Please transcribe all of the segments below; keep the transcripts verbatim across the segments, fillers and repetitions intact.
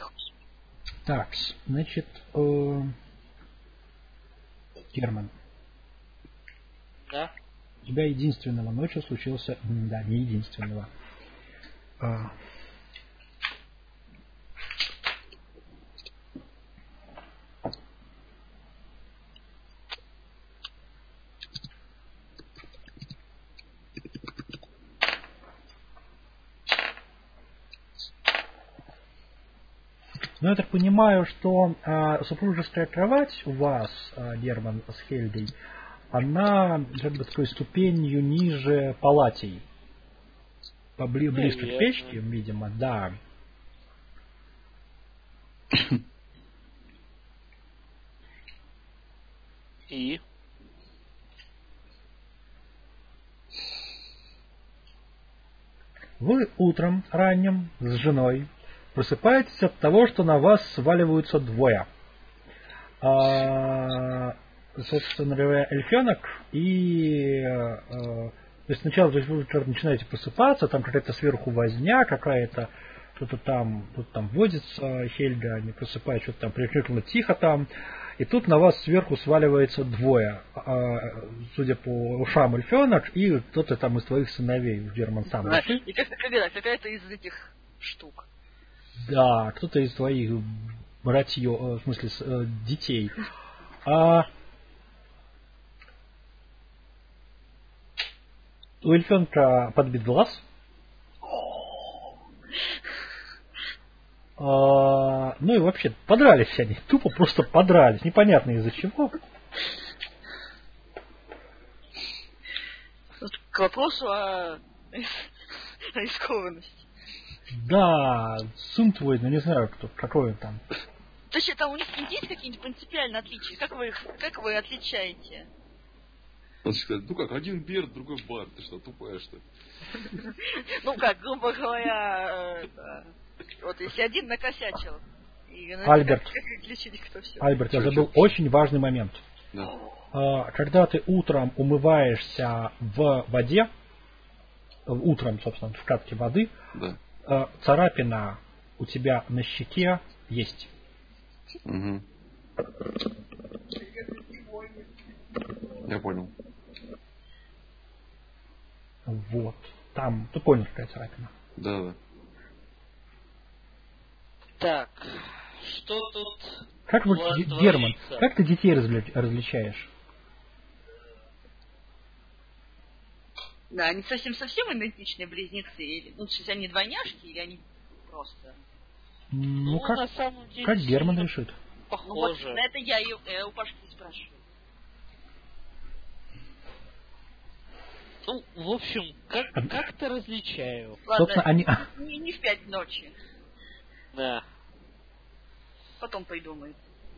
Так, значит, э, Герман. Да? У тебя единственного ночью случился... Да, не единственного. А... Ну, я так понимаю, что э, супружеская кровать у вас, э, Герман, с Хельдой, она как бы такой ступенью ниже палатей. Побли- ближе к печке, видимо, да. И? Вы утром ранним с женой просыпаетесь от того, что на вас сваливаются двое. А, собственно говоря, эльфенок и... А, то есть сначала то есть вы начинаете просыпаться, там какая-то сверху возня, какая-то кто-то там, тут там водится, Хельга не просыпает, что-то там прикрикнуло тихо там, и тут на вас сверху сваливается двое, а, судя по ушам эльфенок, и кто-то там из твоих сыновей, Герман сам. А, и как-то какая-то из этих штук. Да, кто-то из твоих братьев, в смысле, детей. А у эльфенка подбит глаз. А, ну и вообще, подрались они. Тупо просто подрались. Непонятно из-за чего. Вот к вопросу о, о рискованности. Да, сын твой, ну не знаю, кто, какой он там. То есть там у них есть какие-нибудь принципиальные отличия? Как вы их, как вы отличаете? Он сказать, ну как, один Берт, другой Барт. Ты что, тупая, что ли? Ну как, грубо говоря, вот если один накосячил. Альберт, Альберт, я забыл очень важный момент. Когда ты утром умываешься в воде, утром, собственно, в катке воды, да. Царапина у тебя на щеке есть. Угу. Я понял. Вот. Там, ты понял, какая царапина? Да, да. Так, что тут... Как вот, Герман, как ты детей разли- различаешь? Да, они совсем-совсем идентичные близнецы. Или, ну, то есть они двойняшки, или они просто... Ну, ну как, на самом деле, как Герман решит. Похоже. Ну, вот, это я, ее, я у Пашки спрашиваю. Ну, в общем, как, как-то различаю. Ладно, собственно, они... не, не в пять ночи. Да. Потом придумает.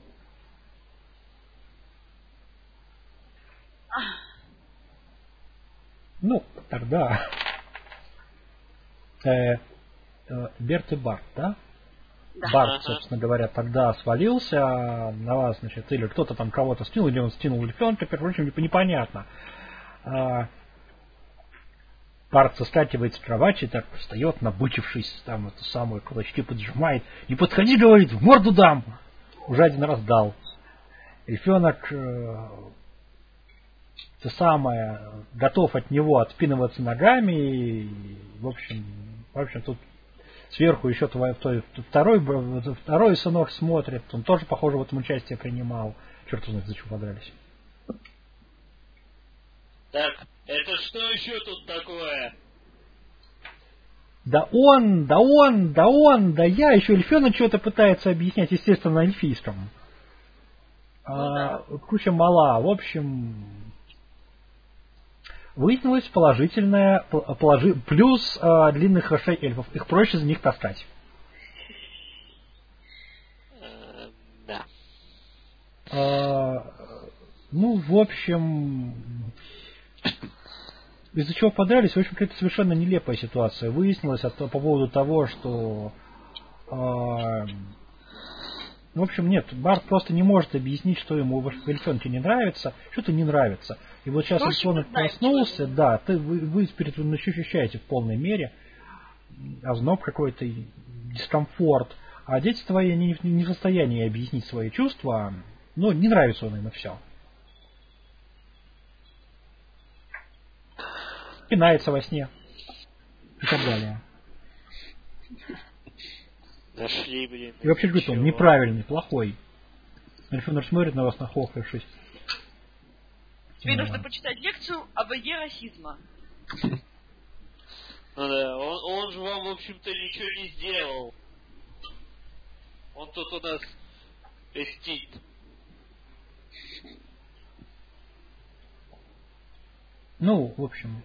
Ну, тогда... Э, э, Берт и Барт, да? Да. Барт, Ага. собственно говоря, тогда свалился на вас, значит, или кто-то там кого-то скинул, или он скинул эльфенка, короче, непонятно. А, Барт соскакивает с кровати, так встает, набычившись, там эту самую кулачки поджимает. Не подходи, говорит, в морду дам! Уже один раз дал. Эльфенок, э, то самое, готов от него отпинываться ногами, и, в общем, в общем, тут сверху еще твой, твой второй, второй сынок смотрит, он тоже, похоже, в этом участие принимал. Черт знает, за чего подрались. Так, это что еще тут такое? Да он, да он, да он, да я, еще эльфенок что-то пытается объяснять, естественно, на эльфийском. Ну, а, да. Куча мала. В общем, выяснилось положительное, положи, плюс а, длинных ушей эльфов. Их проще за них таскать. Э, да. А, ну, в общем, из-за чего подрались, в общем, какая-то совершенно нелепая ситуация. Выяснилось от, по поводу того, что... А, в общем, нет, Барт просто не может объяснить, что ему в эльфенке не нравится, что-то не нравится. И вот сейчас эльфенок проснулся, да, ты, вы, вы перед ощущаете в полной мере озноб какой-то, дискомфорт. А дети твои не, не в состоянии объяснить свои чувства, но не нравится он им и все. Пинается во сне и так далее. Нашли, блин. И вообще говорит, он неправильный, плохой. Эльфенор смотрит на вас, нахохлившись. Тебе Ну, нужно ладно. почитать лекцию о враге расизма. Ну да, он, он же вам, в общем-то, ничего не сделал. Он тут у нас эстит. Ну, в общем.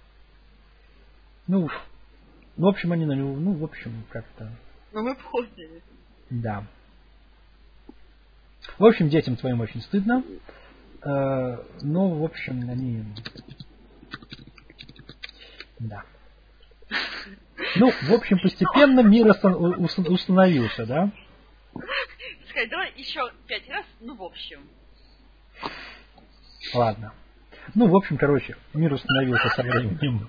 Ну, в общем, они на него, ну, в общем, как-то, Но мы поняли. да. В общем, детям твоим очень стыдно. Э, но, в общем, они... Да. Ну, в общем, постепенно мир остан- ус- установился, да? Скажи, давай еще пять раз, ну, в общем. Ладно. Ну, в общем, короче, мир установился со временем.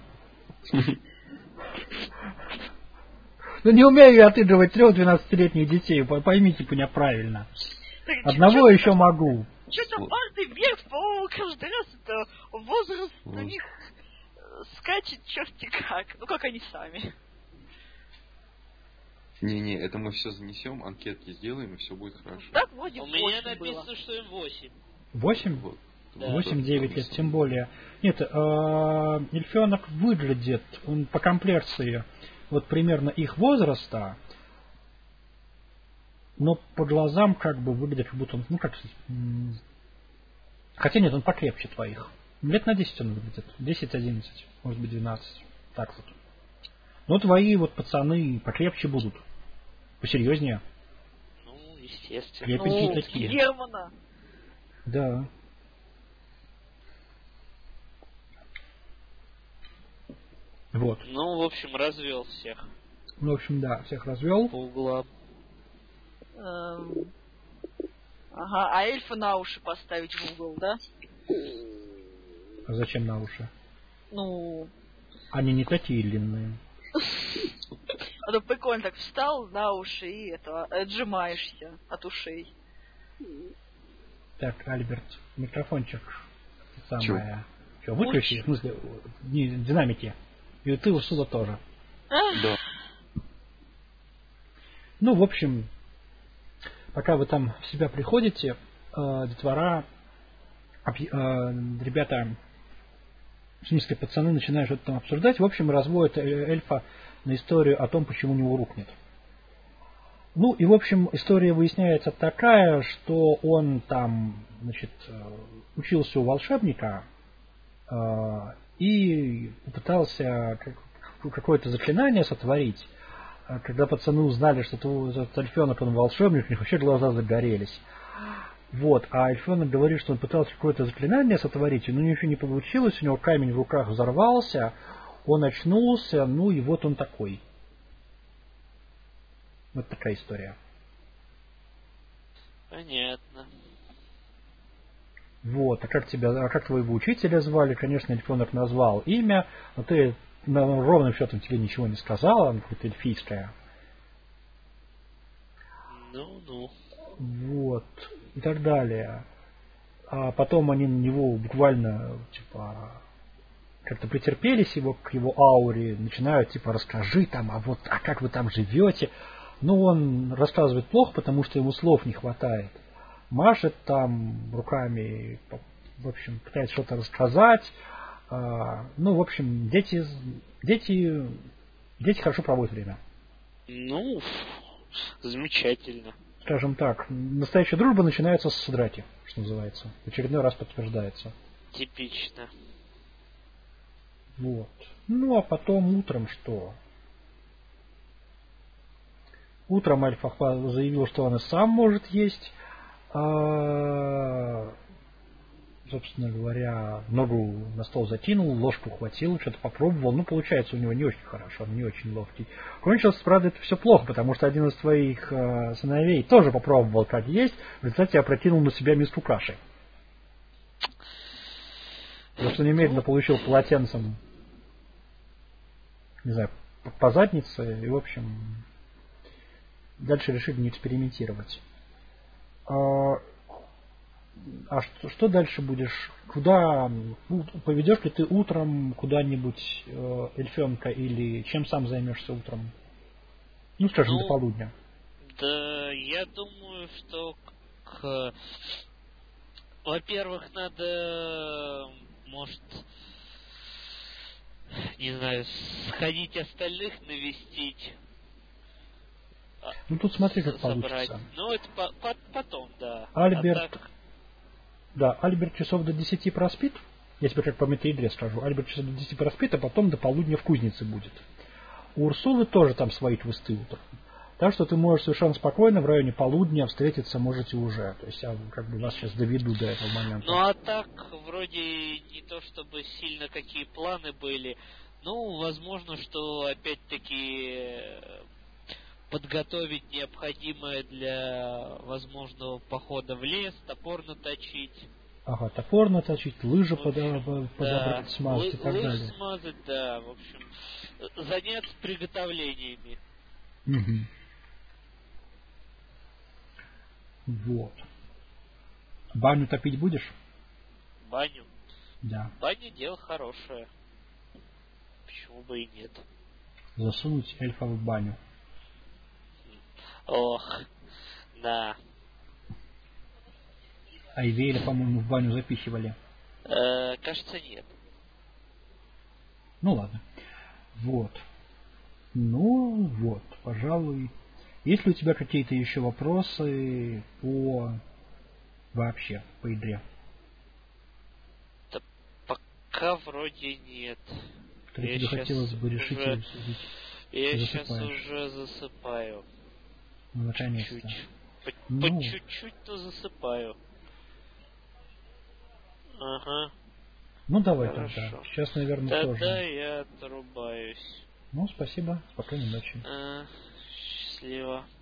Ну, не умею я отыгрывать трех-двенадцатилетних детей, по- поймите меня правильно. Так, Одного еще могу. Что-то парты вверх, по-моему, каждый раз это возраст у них э, скачет черти как. Ну, как они сами. Не-не, это мы все занесем, анкетки сделаем, и все будет хорошо. Так вроде У меня восемь написано, было. что им восемь. Восемь? Вот. Да. Восемь-девять лет, тем более. Нет, э, эльфенок выглядит, он по комплекции вот примерно их возраста, но по глазам как бы выглядит, как будто он, ну как сказать, м, хотя нет, он покрепче твоих. Лет на десять он выглядит. десять-одиннадцать, может быть двенадцать. Так вот. Но твои вот пацаны покрепче будут. Посерьезнее. Ну, естественно. Крепенькие Ну, такие. Германа. Да. Вот. Ну, в общем, развел всех Ну, в общем, да, всех развел. по углам. Эм, Ага, а эльфа на уши поставить в угол, да? А зачем на уши? Ну, Они не такие длинные. а то прикольно так встал на уши и это, отжимаешься от ушей. Так, Альберт, микрофончик. Самое. Что, Луч. выключи? В смысле, не, динамики. И ты усула тоже. Да. Ну, в общем, пока вы там в себя приходите, э, детвора, объ- э, ребята, в смысле, пацаны начинают что-то там обсуждать. В общем, разводят э, эльфа на историю о том, почему у него рук нет. Ну, и, в общем, история выясняется такая, что он там, значит, э, учился у волшебника э, и попытался как- какое-то заклинание сотворить. А когда пацаны узнали, что это- этот эльфенок, он волшебник, у них вообще глаза загорелись. Вот, а эльфенок говорит, что он пытался какое-то заклинание сотворить, но ничего не получилось, у него камень в руках взорвался, он очнулся, ну и вот он такой. Вот такая история. Понятно. Вот, а как тебя, а как твоего учителя звали? Конечно, эльфенок назвал имя, но ты ну, ровным счетом тебе ничего не сказала, она какая-то эльфийская. Ну-ну. Вот, и так далее. А потом они на него буквально, типа, как-то претерпелись его к его ауре, начинают, типа, расскажи там, а вот, а как вы там живете? Ну, он рассказывает плохо, потому что ему слов не хватает. Машет там руками, в общем, пытается что-то рассказать. А, ну, в общем, дети, дети, дети хорошо проводят время. Ну, замечательно. Скажем так, настоящая дружба начинается с драки, что называется. В очередной раз подтверждается. Типично. Вот. Ну, а потом утром что? Утром Альфа хва- заявил, что он и сам может есть. А, собственно говоря, ногу на стол закинул, ложку хватил, что-то попробовал. Ну, получается у него не очень хорошо, он не очень ловкий. Кончилось, правда, это все плохо, потому что один из твоих э, сыновей тоже попробовал как есть, в результате опрокинул на себя миску каши. За что немедленно получил полотенцем, не знаю, по- по заднице, и, в общем, дальше решили не экспериментировать. А, а что, что дальше будешь? Куда ну, поведешь ли ты утром куда-нибудь э, эльфенка или чем сам займешься утром? Ну, скажем, Ну, до полудня. Да, я думаю, что к... Во-первых, надо, может, не знаю, сходить остальных навестить. Ну тут смотри, как собрать. получится. Ну, это по по потом, да. Альберт, А так... да, Альберт часов до десяти проспит. Я тебе как по метаигре скажу. Альберт часов до десяти проспит, а потом до полудня в кузнице будет. У Урсулы тоже там свои квесты утром. Так что ты можешь совершенно спокойно в районе полудня встретиться можете уже. То есть я как бы вас сейчас доведу до этого момента. Ну а так, вроде не то чтобы сильно какие планы были. Ну, возможно, что опять-таки подготовить необходимое для возможного похода в лес, топор наточить. Ага, топор наточить, лыжи В общем, подо- да, подобрать, смазать лы- и так лыж далее. смазать, да, в общем, заняться приготовлениями. Угу. Вот. Баню топить будешь? Баню. Да. Баня дело хорошее. Почему бы и нет? Засунуть эльфа в баню. Ох, да. А Ивейля, по-моему, в баню запихивали. Э, кажется, нет. Ну ладно. Вот. Ну вот, пожалуй. Есть ли у тебя какие-то еще вопросы по вообще по игре? Да пока вроде нет. Которые Я тебе щас хотелось бы решить уже- и обсудить? Я Ты сейчас засыпаешь. уже засыпаю. Ну, наконец-то. Чуть-чуть. По, Ну. по чуть-чуть, но засыпаю. Ага. Ну давай Хорошо. тогда. Сейчас, наверное, Тогда тоже. я отрубаюсь. Ну, спасибо. Спокойной ночи. А, счастливо.